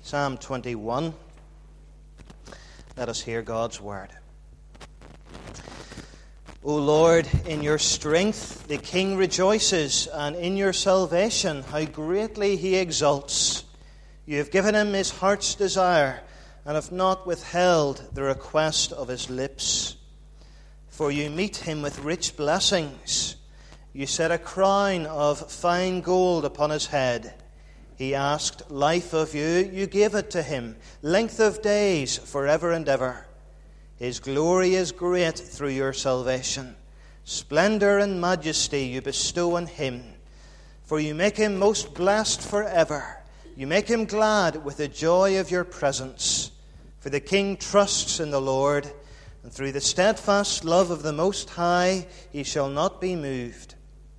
Psalm 21. Let us hear God's word. O Lord, in your strength the king rejoices, and in your salvation how greatly he exults. You have given him his heart's desire, and have not withheld the request of his lips. For you meet him with rich blessings. You set a crown of fine gold upon his head. He asked life of you, you gave it to him, length of days forever and ever. His glory is great through your salvation. Splendor and majesty you bestow on him. For you make him most blessed forever. You make him glad with the joy of your presence. For the king trusts in the Lord, and through the steadfast love of the Most High he shall not be moved.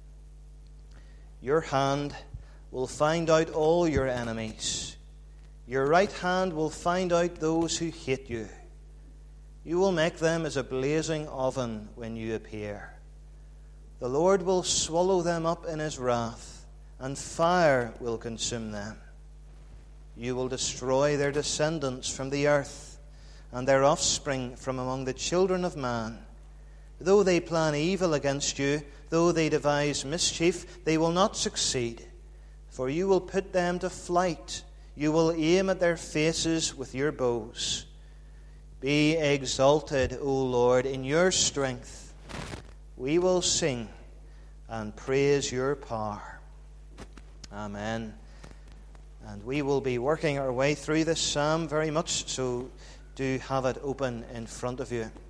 Your hand will find out all your enemies. Your right hand will find out those who hate you. You will make them as a blazing oven when you appear. The Lord will swallow them up in his wrath, and fire will consume them. You will destroy their descendants from the earth, and their offspring from among the children of man. Though they plan evil against you, though they devise mischief, they will not succeed. For you will put them to flight. You will aim at their faces with your bows. Be exalted, O Lord, in your strength. We will sing and praise your power. Amen. And we will be working our way through this psalm very much, so do have it open in front of you.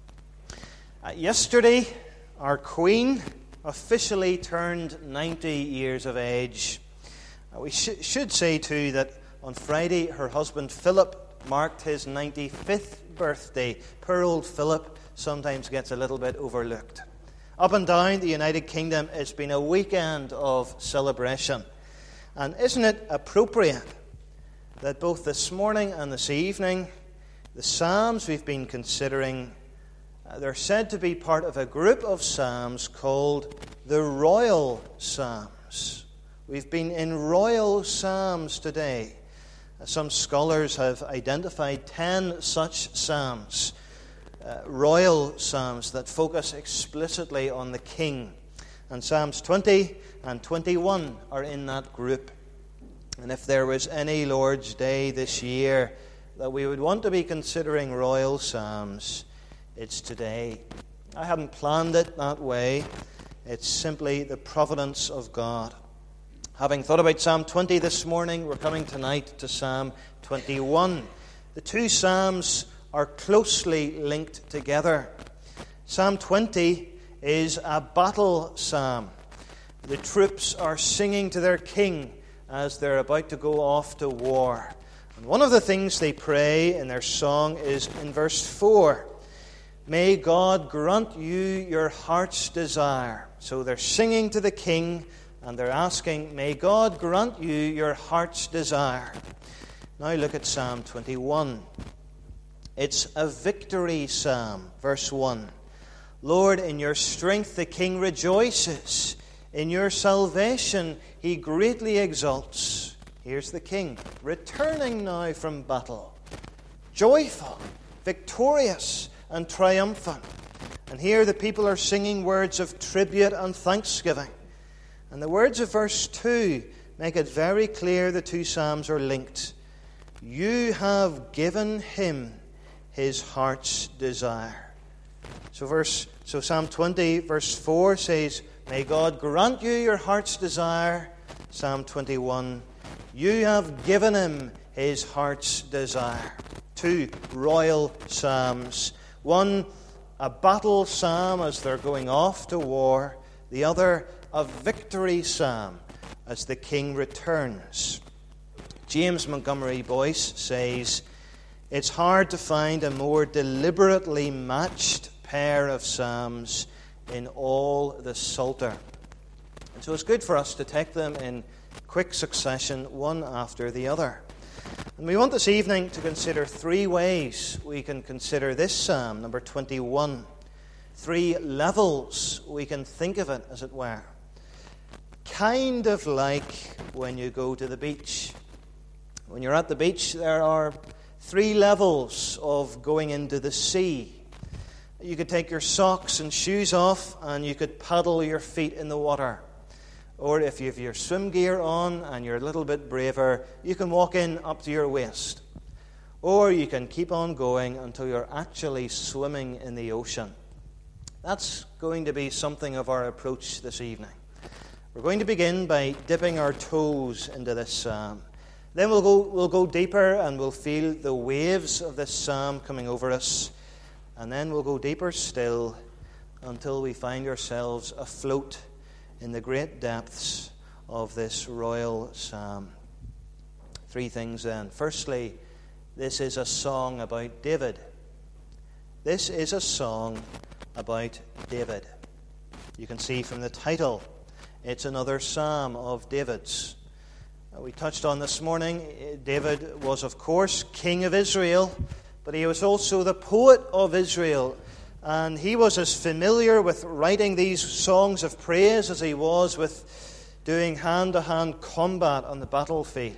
Yesterday, our Queen officially turned 90 years of age. We should say, too, that on Friday, her husband Philip marked his 95th birthday. Poor old Philip sometimes gets a little bit overlooked. Up and down the United Kingdom, it's been a weekend of celebration. And isn't it appropriate that both this morning and this evening, the Psalms we've been considering, they're said to be part of a group of Psalms called the Royal Psalms. We've been in Royal Psalms today. Some scholars have identified 10 such Psalms, Royal Psalms that focus explicitly on the King. And Psalms 20 and 21 are in that group. And if there was any Lord's Day this year that we would want to be considering Royal Psalms, it's today. I hadn't planned it that way. It's simply the providence of God. Having thought about Psalm 20 this morning, we're coming tonight to Psalm 21. The two Psalms are closely linked together. Psalm 20 is a battle psalm. The troops are singing to their king as they're about to go off to war. And one of the things they pray in their song is in verse 4. May God grant you your heart's desire. So they're singing to the king, and they're asking, may God grant you your heart's desire. Now look at Psalm 21. It's a victory psalm. Verse 1. Lord, in your strength the king rejoices. In your salvation he greatly exults. Here's the king, returning now from battle. Joyful, victorious, and triumphant. And here the people are singing words of tribute and thanksgiving. And the words of verse 2 make it very clear the two psalms are linked. You have given him his heart's desire. So Psalm 20 verse 4 says, may God grant you your heart's desire. Psalm 21, you have given him his heart's desire. Two royal psalms. One, a battle psalm as they're going off to war. The other, a victory psalm as the king returns. James Montgomery Boyce says, it's hard to find a more deliberately matched pair of psalms in all the Psalter. And so it's good for us to take them in quick succession, one after the other. And we want this evening to consider three ways we can consider this psalm, number 21. Three levels we can think of it, as it were. Kind of like when you go to the beach. When you're at the beach, there are 3 levels of going into the sea. You could take your socks and shoes off and you could paddle your feet in the water. Or if you have your swim gear on and you're a little bit braver, you can walk in up to your waist. Or you can keep on going until you're actually swimming in the ocean. That's going to be something of our approach this evening. We're going to begin by dipping our toes into this psalm. Then we'll go deeper and we'll feel the waves of this psalm coming over us. And then we'll go deeper still until we find ourselves afloat in the great depths of this royal psalm. 3 things then. Firstly, this is a song about David. This is a song about David. You can see from the title, it's another psalm of David's. We touched on this morning, David was, of course, king of Israel, but he was also the poet of Israel. And he was as familiar with writing these songs of praise as he was with doing hand-to-hand combat on the battlefield.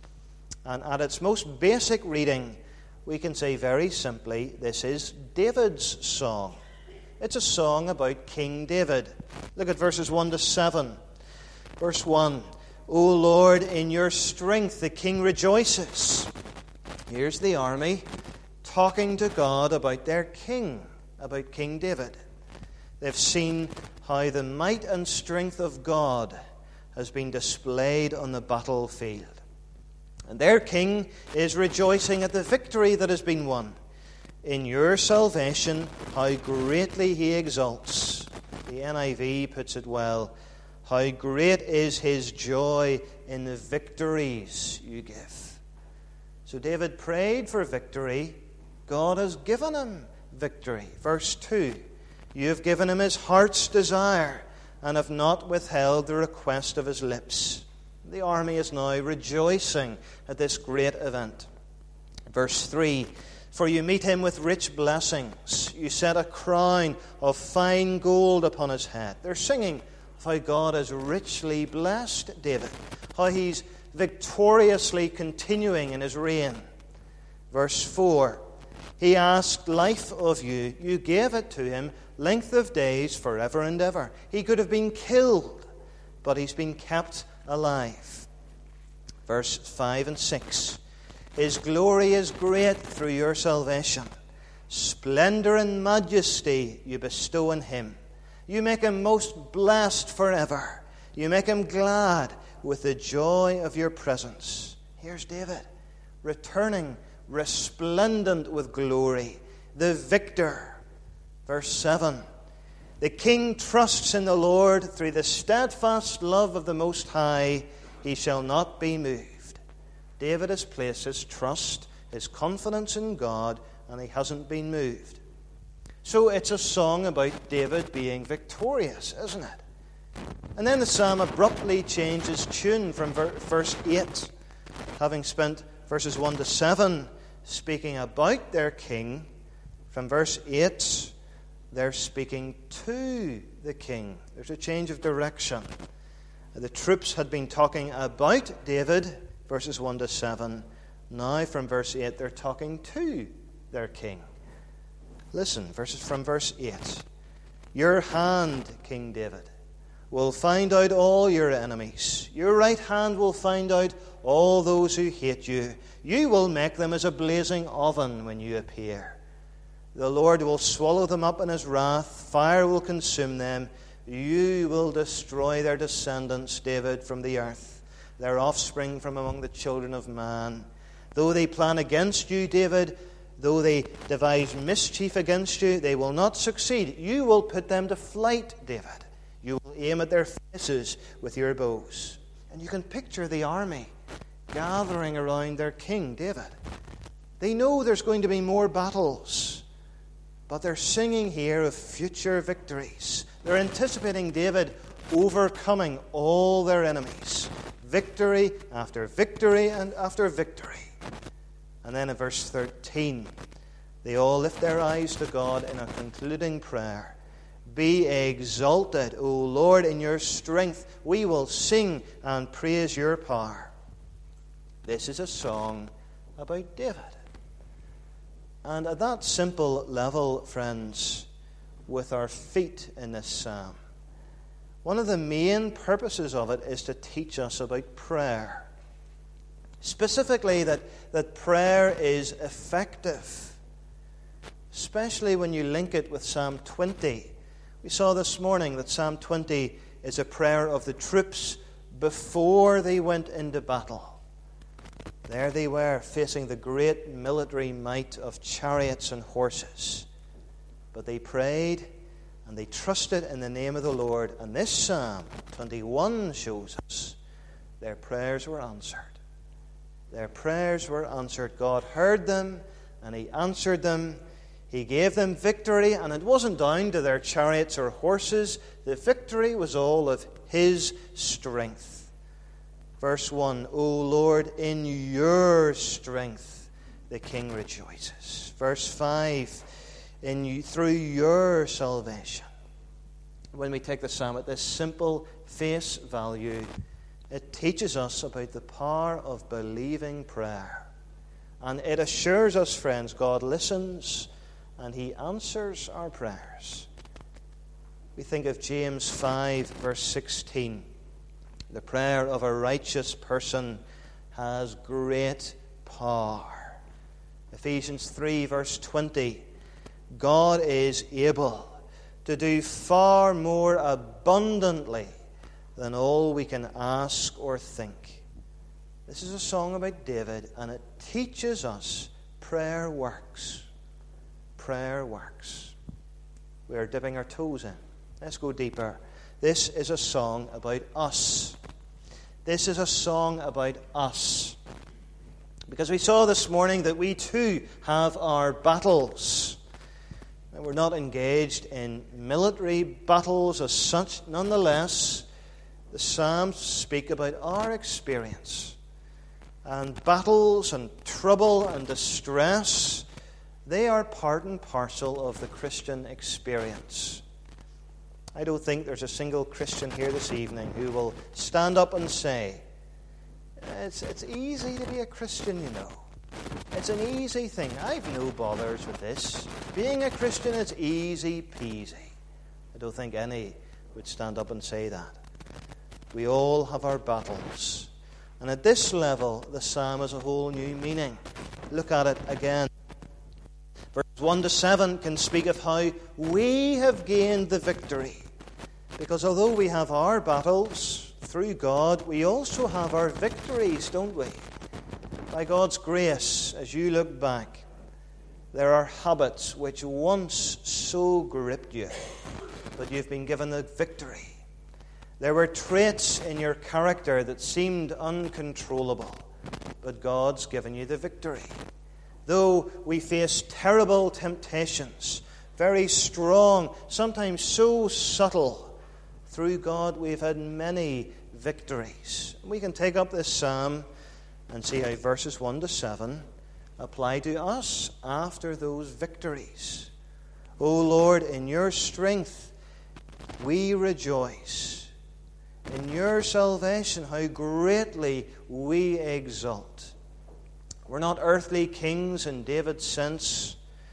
And at its most basic reading, we can say very simply, this is David's song. It's a song about King David. Look at verses 1 to 7. Verse 1, O Lord, in your strength the king rejoices. Here's the army talking to God about their king, about King David. They've seen how the might and strength of God has been displayed on the battlefield. And their king is rejoicing at the victory that has been won. In your salvation, how greatly he exalts. The NIV puts it well. How great is his joy in the victories you give. So David prayed for victory. God has given him victory. Verse 2, you have given him his heart's desire and have not withheld the request of his lips. The army is now rejoicing at this great event. Verse 3, for you meet him with rich blessings. You set a crown of fine gold upon his head. They're singing of how God has richly blessed David, how he's victoriously continuing in his reign. Verse 4, he asked life of you. You gave it to him, length of days forever and ever. He could have been killed, but he's been kept alive. Verse 5 and 6. His glory is great through your salvation. Splendor and majesty you bestow on him. You make him most blessed forever. You make him glad with the joy of your presence. Here's David, returning resplendent with glory, the victor. Verse 7. The king trusts in the Lord. Through the steadfast love of the Most High, he shall not be moved. David has placed his trust, his confidence in God, and he hasn't been moved. So it's a song about David being victorious, isn't it? And then the psalm abruptly changes tune from verse 8. Having spent verses 1 to 7 speaking about their king, from verse 8 they're speaking to the king. There's a change of direction. The troops had been talking about David, verses 1 to 7. Now from verse 8 they're talking to their king. Listen, from verse 8. Your hand, King David, will find out all your enemies. Your right hand will find out all those who hate you. You will make them as a blazing oven when you appear. The Lord will swallow them up in his wrath. Fire will consume them. You will destroy their descendants, David, from the earth, their offspring from among the children of man. Though they plan against you, David, though they devise mischief against you, they will not succeed. You will put them to flight, David. You will aim at their faces with your bows. And you can picture the army gathering around their king, David. They know there's going to be more battles, but they're singing here of future victories. They're anticipating David overcoming all their enemies. Victory after victory and after victory. And then in verse 13, they all lift their eyes to God in a concluding prayer. Be exalted, O Lord, in your strength. We will sing and praise your power. This is a song about David. And at that simple level, friends, with our feet in this psalm, one of the main purposes of it is to teach us about prayer. Specifically, that prayer is effective, especially when you link it with Psalm 20. We saw this morning that Psalm 20 is a prayer of the troops before they went into battle. There they were, facing the great military might of chariots and horses. But they prayed and they trusted in the name of the Lord. And this Psalm 21 shows us their prayers were answered. Their prayers were answered. God heard them and He answered them. He gave them victory, and it wasn't down to their chariots or horses. The victory was all of His strength. Verse 1, O Lord, in your strength the King rejoices. Verse 5, through your salvation. When we take the psalm at this simple face value, it teaches us about the power of believing prayer. And it assures us, friends, God listens and He answers our prayers. We think of James 5, verse 16. The prayer of a righteous person has great power. Ephesians 3, verse 20. God is able to do far more abundantly than all we can ask or think. This is a song about David, and it teaches us prayer works. Prayer works. We are dipping our toes in. Let's go deeper. This is a song about us. This is a song about us. Because we saw this morning that we too have our battles. And we're not engaged in military battles as such. Nonetheless, the Psalms speak about our experience. And battles and trouble and distress, they are part and parcel of the Christian experience. I don't think there's a single Christian here this evening who will stand up and say, it's easy to be a Christian, you know. It's an easy thing. I've no bothers with this. Being a Christian is easy peasy. I don't think any would stand up and say that. We all have our battles. And at this level, the psalm has a whole new meaning. Look at it again. Verses 1 to 7 can speak of how we have gained the victory. Because although we have our battles through God, we also have our victories, don't we? By God's grace, as you look back, there are habits which once so gripped you, but you've been given the victory. There were traits in your character that seemed uncontrollable, but God's given you the victory. Though we face terrible temptations, very strong, sometimes so subtle, through God we've had many victories. We can take up this psalm and see how verses 1 to 7 apply to us after those victories. O Lord, in your strength we rejoice. In your salvation, how greatly we exult. We're not earthly kings in David's sense,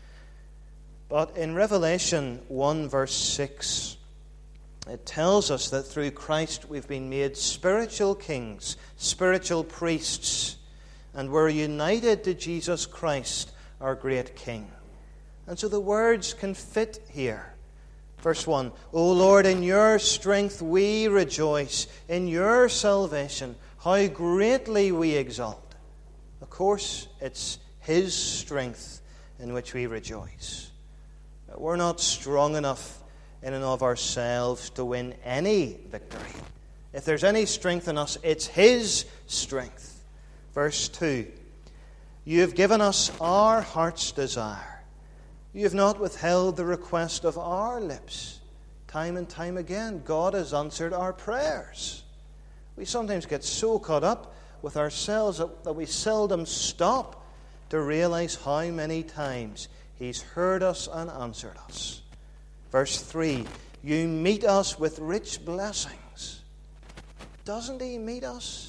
but in Revelation 1 verse 6, it tells us that through Christ we've been made spiritual kings, spiritual priests, and we're united to Jesus Christ, our great King. And so the words can fit here. Verse 1, O Lord, in your strength we rejoice. In your salvation, how greatly we exult. Of course, it's His strength in which we rejoice. We're not strong enough in and of ourselves to win any victory. If there's any strength in us, it's His strength. Verse 2, you have given us our heart's desire. You have not withheld the request of our lips. Time and time again, God has answered our prayers. We sometimes get so caught up with ourselves that we seldom stop to realize how many times He's heard us and answered us. Verse 3, you meet us with rich blessings. Doesn't He meet us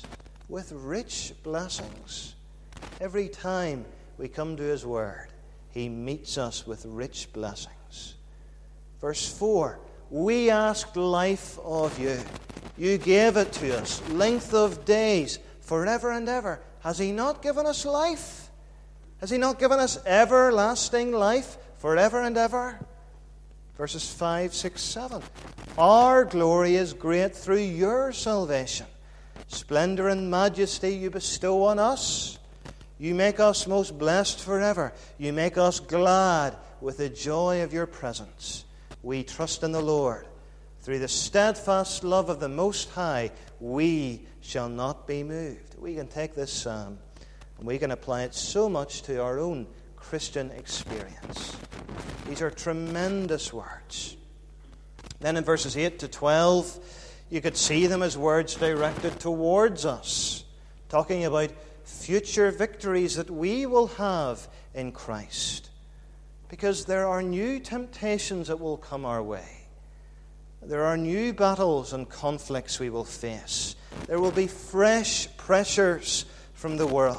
with rich blessings. Every time we come to His Word, He meets us with rich blessings. Verse 4, we asked life of you. You gave it to us, length of days, forever and ever. Has He not given us life? Has He not given us everlasting life, forever and ever? Verses 5, 6, 7. Our glory is great through your salvation. Splendor and majesty you bestow on us. You make us most blessed forever. You make us glad with the joy of your presence. We trust in the Lord. Through the steadfast love of the Most High, we shall not be moved. We can take this psalm and we can apply it so much to our own Christian experience. These are tremendous words. Then in verses 8 to 12, you could see them as words directed towards us, talking about future victories that we will have in Christ. Because there are new temptations that will come our way. There are new battles and conflicts we will face. There will be fresh pressures from the world.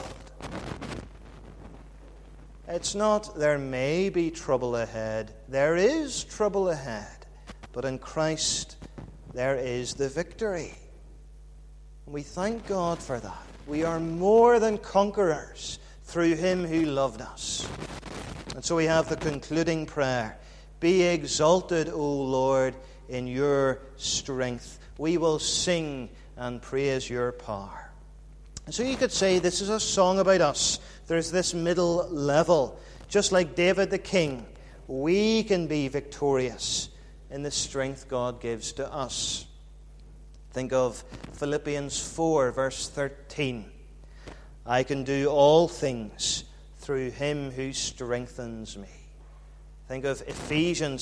It's not there may be trouble ahead. There is trouble ahead. But in Christ, there is the victory. And we thank God for that. We are more than conquerors through Him who loved us. And so we have the concluding prayer. Be exalted, O Lord, in your strength. We will sing and praise your power. And so you could say this is a song about us. There's this middle level. Just like David the king, we can be victorious in the strength God gives to us. Think of Philippians 4, verse 13. I can do all things through Him who strengthens me. Think of Ephesians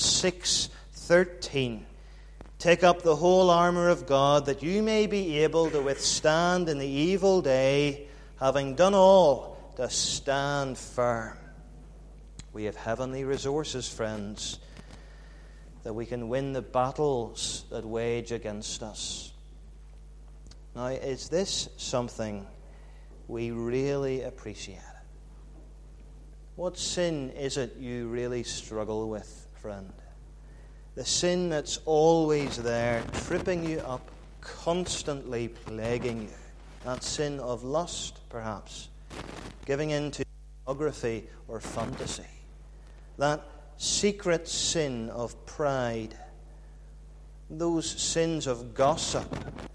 6:13. Take up the whole armor of God, that you may be able to withstand in the evil day, having done all, to stand firm. We have heavenly resources, friends, that we can win the battles that wage against us. Now, is this something we really appreciate? What sin is it you really struggle with, friend? The sin that's always there, tripping you up, constantly plaguing you. That sin of lust, perhaps, giving in to pornography or fantasy. That secret sin of pride. Those sins of gossip,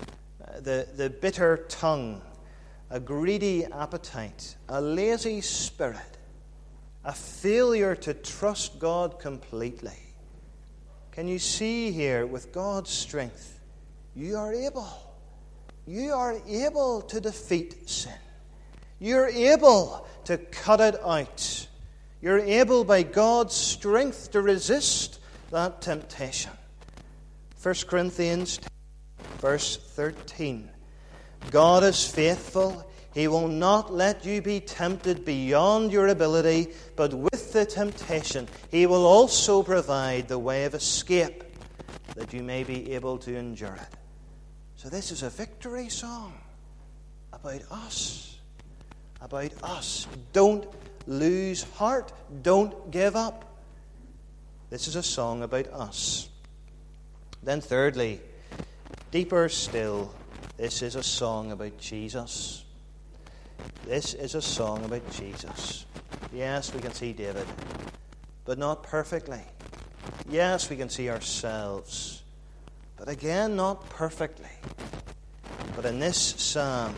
the bitter tongue, a greedy appetite, a lazy spirit, a failure to trust God completely. Can you see here, with God's strength, you are able. You are able to defeat sin. You're able to cut it out. You're able, by God's strength, to resist that temptation. 1 Corinthians 10, verse 13. God is faithful. He will not let you be tempted beyond your ability, but with the temptation, He will also provide the way of escape, that you may be able to endure it. So this is a victory song about us. About us. Don't lose heart. Don't give up. This is a song about us. Then thirdly, deeper still, this is a song about Jesus. This is a song about Jesus. Yes, we can see David, but not perfectly. Yes, we can see ourselves, but again, not perfectly. But in this psalm,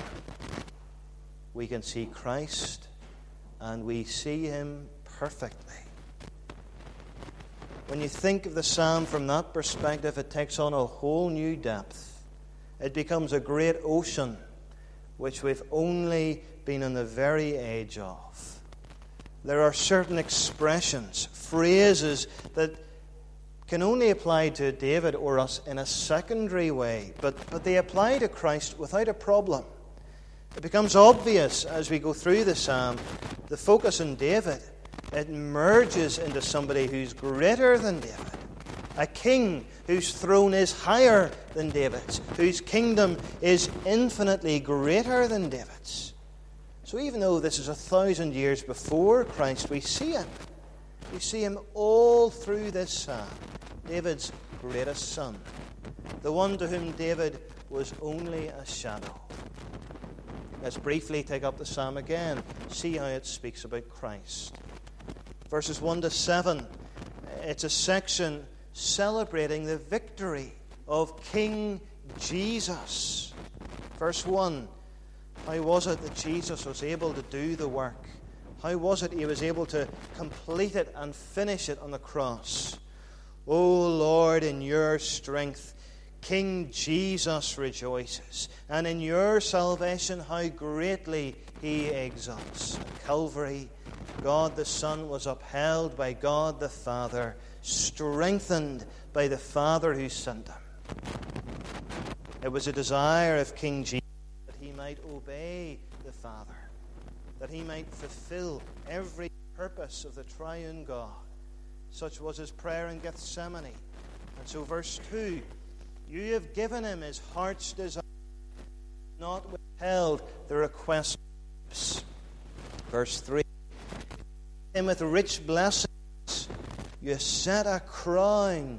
we can see Christ, and we see Him perfectly. When you think of the psalm from that perspective, it takes on a whole new depth. It becomes a great ocean, which we've only been on the very edge of. There are certain expressions, phrases that can only apply to David or us in a secondary way, but they apply to Christ without a problem. It becomes obvious as we go through the psalm, the focus on David, it merges into somebody who's greater than David. A king whose throne is higher than David's, whose kingdom is infinitely greater than David's. So even though this is 1,000 years before Christ, we see him. We see him all through this psalm. David's greatest son, the one to whom David was only a shadow. Let's briefly take up the psalm again, see how it speaks about Christ. Verses 1 to 7, it's a section celebrating the victory of King Jesus. Verse 1, how was it that Jesus was able to do the work? How was it he was able to complete it and finish it on the cross? O Lord, in your strength, King Jesus rejoices, and in your salvation how greatly he exalts. At Calvary, God the Son was upheld by God the Father, strengthened by the Father who sent him. It was a desire of King Jesus that he might obey the Father, that he might fulfill every purpose of the triune God. Such was his prayer in Gethsemane. And so verse 2, you have given him his heart's desire, not withheld the request. Verse 3, him with rich blessings, you set a crown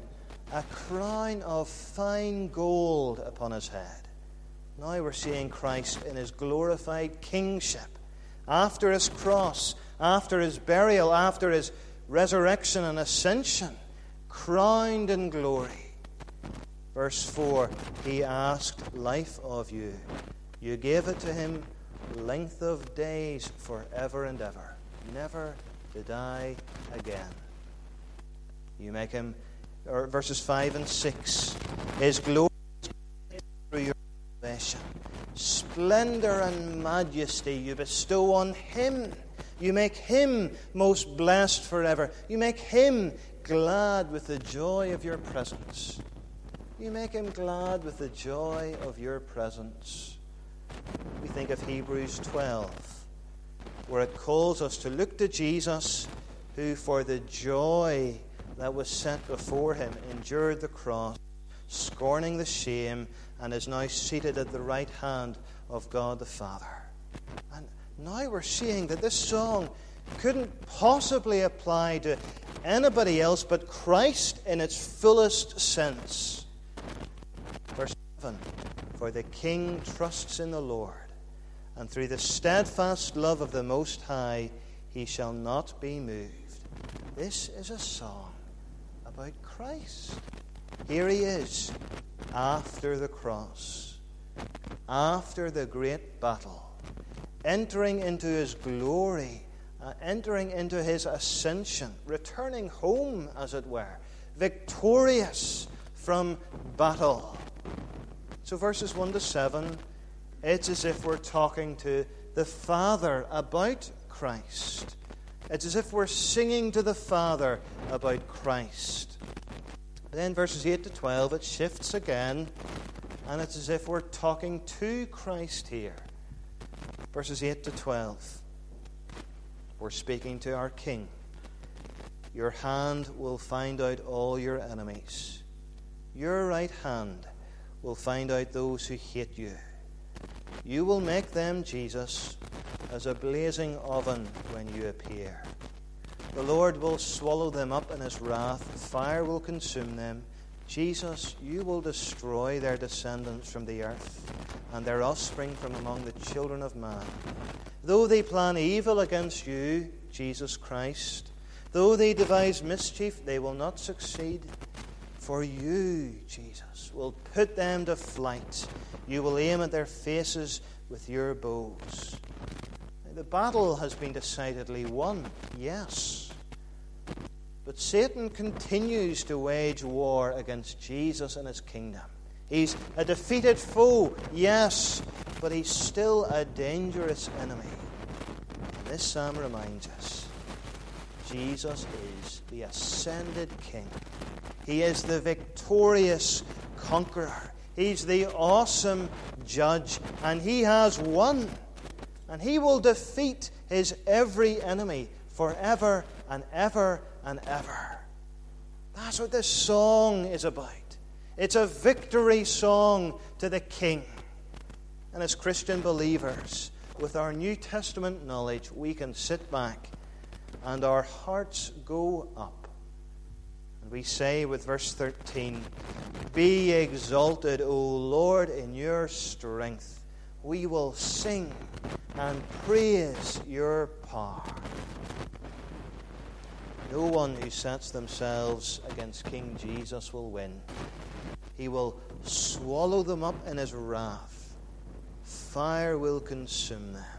of fine gold upon his head. Now we're seeing Christ in his glorified kingship. After his cross, after his burial, after his resurrection and ascension, crowned in glory. Verse 4, he asked life of you. You gave it to him length of days forever and ever, never to die again. You make him, or verses 5 and 6, his glory through your salvation. Splendor and majesty you bestow on him. You make him most blessed forever. You make him glad with the joy of your presence. You make him glad with the joy of your presence. We think of Hebrews 12, where it calls us to look to Jesus, who for the joy that was set before him endured the cross, scorning the shame, and is now seated at the right hand of God the Father. And now we're seeing that this song couldn't possibly apply to anybody else but Christ in its fullest sense. Verse 7, for the King trusts in the Lord, and through the steadfast love of the Most High he shall not be moved. This is a song about Christ. Here he is, after the cross, after the great battle, entering into his glory, entering into his ascension, returning home, as it were, victorious from battle. So verses 1 to 7, it's as if we're talking to the Father about Christ. It's as if we're singing to the Father about Christ. Then verses 8 to 12, it shifts again, and it's as if we're talking to Christ here. Verses 8 to 12, we're speaking to our King. Your hand will find out all your enemies. Your right hand will find out those who hate you. You will make them, Jesus, as a blazing oven when you appear. The Lord will swallow them up in his wrath. Fire will consume them. Jesus, you will destroy their descendants from the earth, and their offspring from among the children of man. Though they plan evil against you, Jesus Christ, though they devise mischief, they will not succeed. For you, Jesus, will put them to flight. You will aim at their faces with your bows. Now, the battle has been decidedly won, yes. But Satan continues to wage war against Jesus and his kingdom. He's a defeated foe, yes, but he's still a dangerous enemy. And this psalm reminds us, Jesus is the ascended King. He is the victorious conqueror. He's the awesome judge, and he has won. And he will defeat his every enemy forever and ever and ever. That's what this song is about. It's a victory song to the King. And as Christian believers, with our New Testament knowledge, we can sit back and our hearts go up. And we say with verse 13, "Be exalted, O Lord, in your strength. We will sing and praise your power." No one who sets themselves against King Jesus will win. He will swallow them up in his wrath. Fire will consume them.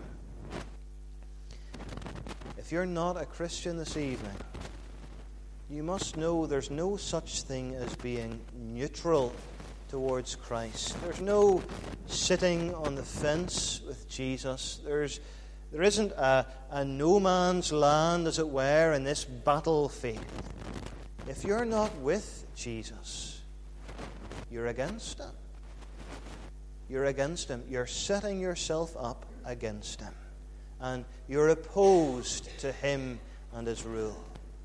If you're not a Christian this evening, you must know there's no such thing as being neutral towards Christ. There's no sitting on the fence with Jesus. There isn't a no man's land, as it were, in this battlefield. If you're not with Jesus, you're against him. You're against him. You're setting yourself up against him. And you're opposed to him and his rule.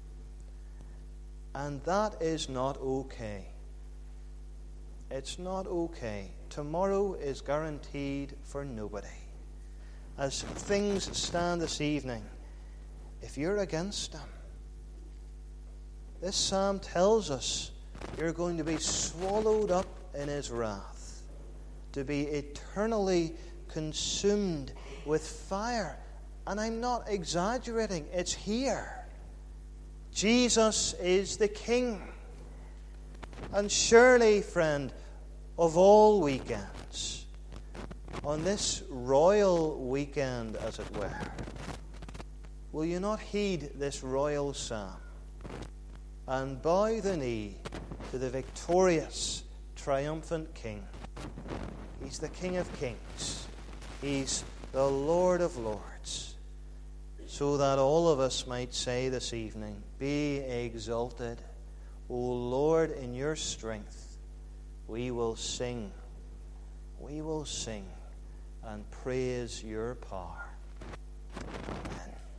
And that is not okay. It's not okay. Tomorrow is guaranteed for nobody. As things stand this evening, if you're against him, this psalm tells us you're going to be swallowed up in his wrath, to be eternally consumed with fire. And I'm not exaggerating, it's here. Jesus is the King. And surely, friend, of all weekends, on this royal weekend, as it were, will you not heed this royal psalm and bow the knee to the victorious, triumphant King? He's the King of Kings. He's the Lord of Lords. So that all of us might say this evening, "Be exalted, O Lord, in your strength. We will sing and praise your power."